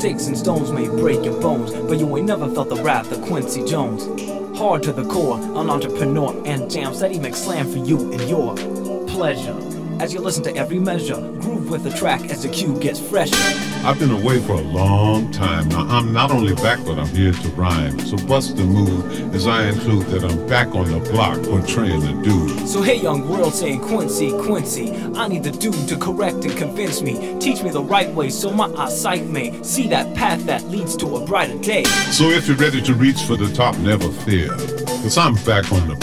sticks and stones may break your bones, but you ain't never felt the wrath of Quincy Jones. Hard to the core, an entrepreneur, and jams that he makes slam for you and your pleasure. As you listen to every measure, groove with the track as the cue gets fresher. I've been away for a long time. Now I'm not only back, but I'm here to rhyme. So bust the move as I include that I'm back on the block portraying the dude. So hey young world saying Quincy, Quincy, I need the dude to correct and convince me. Teach me the right way so my eyesight may see that path that leads to a brighter day. So if you're ready to reach for the top, never fear, 'cause I'm back on the